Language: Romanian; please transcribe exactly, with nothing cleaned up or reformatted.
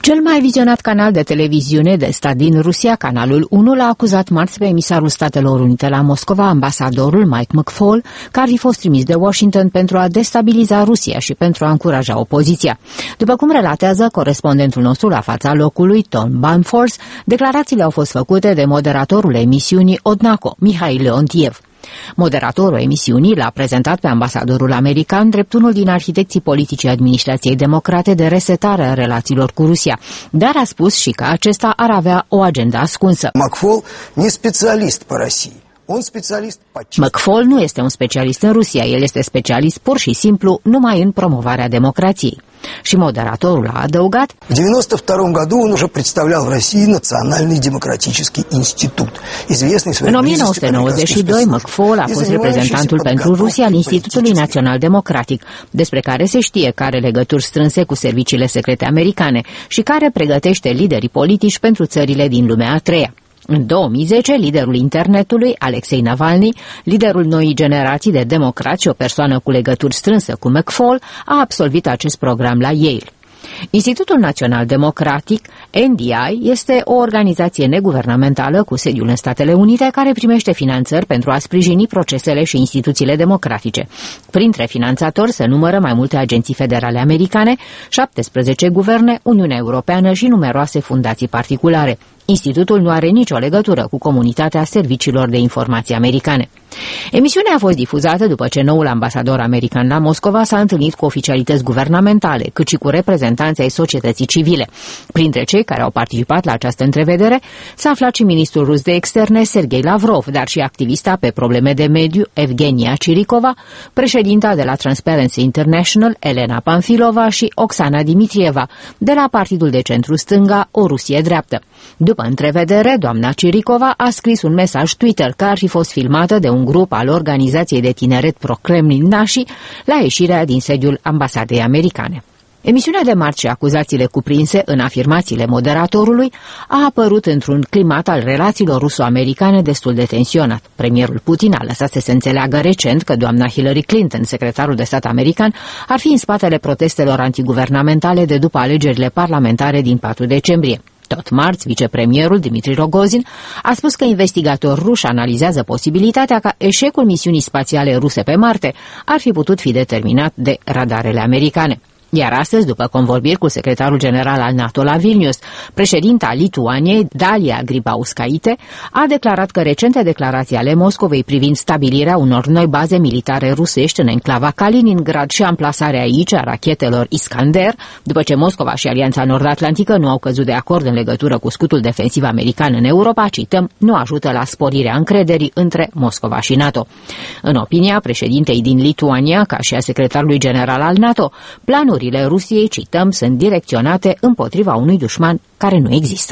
Cel mai vizionat canal de televiziune de stat din Rusia, Canalul unu, l-a acuzat marți pe emisarul Statelor Unite la Moscova, ambasadorul Mike McFaul, că ar fi fost trimis de Washington pentru a destabiliza Rusia și pentru a încuraja opoziția. După cum relatează corespondentul nostru la fața locului, Tom Bamfors, declarațiile au fost făcute de moderatorul emisiunii Odnaco, Mihail Leontiev. Moderatorul emisiunii l-a prezentat pe ambasadorul american drept unul din arhitecții politicii administrației democrate de resetare a relațiilor cu Rusia, dar a spus și că acesta ar avea o agendă ascunsă. McFaul nu este specialist pe Rusia. McFaul nu este un specialist în Rusia, el este specialist pur și simplu numai în promovarea democrației. Și moderatorul a adăugat: В девяносто втором году он уже представлял в России Национальный демократический институт, известный своей În o mie nouă sute nouăzeci și doi, McFaul a fost reprezentantul pentru Rusia al Institutului Național Democratic, despre care se știe că are legături strânse cu serviciile secrete americane și care pregătește liderii politici pentru țările din lumea a treia. În două mii zece, liderul internetului, Alexei Navalny, liderul noii generații de democrați și o persoană cu legături strânse cu McFaul, a absolvit acest program la Yale. Institutul Național Democratic, N D I, este o organizație neguvernamentală cu sediul în Statele Unite care primește finanțări pentru a sprijini procesele și instituțiile democratice. Printre finanțatori se numără mai multe agenții federale americane, șaptesprezece guverne, Uniunea Europeană și numeroase fundații particulare. Institutul nu are nicio legătură cu comunitatea serviciilor de informații americane. Emisiunea a fost difuzată după ce noul ambasador american la Moscova s-a întâlnit cu oficialități guvernamentale, cât și cu reprezentanții ai societății civile. Printre cei care au participat la această întrevedere s-a aflat și ministrul rus de externe Sergei Lavrov, dar și activista pe probleme de mediu Evgenia Chirikova, președinta de la Transparency International Elena Panfilova și Oksana Dimitrieva, de la partidul de centru-stânga O Rusie Dreaptă. După întrevedere, doamna Chirikova a scris un mesaj Twitter că ar fi fost filmată de un grup al organizației de tineret pro-Kremlin Nashi la ieșirea din sediul ambasadei americane. Emisiunea de marți și acuzațiile cuprinse în afirmațiile moderatorului a apărut într-un climat al relațiilor ruso-americane destul de tensionat. Premierul Putin a lăsat să se înțeleagă recent că doamna Hillary Clinton, secretarul de stat american, ar fi în spatele protestelor antiguvernamentale de după alegerile parlamentare din patru decembrie. Tot marți, vicepremierul Dmitri Rogozin a spus că investigatori ruși analizează posibilitatea ca eșecul misiunii spațiale ruse pe Marte ar fi putut fi determinat de radarele americane. Iar astăzi, după convorbiri cu secretarul general al NATO la Vilnius, președinta Lituaniei, Dalia Grybauskaite, a declarat că recente declarații ale Moscovei privind stabilirea unor noi baze militare rusești în enclava Kaliningrad și amplasarea aici a rachetelor Iskander, după ce Moscova și Alianța Nord-Atlantică nu au căzut de acord în legătură cu scutul defensiv american în Europa, cităm, nu ajută la sporirea încrederii între Moscova și NATO. În opinia președintei din Lituania, ca și a secretarului general al NATO, planul Rusiei, cităm, sunt direcționate împotriva unui dușman care nu există.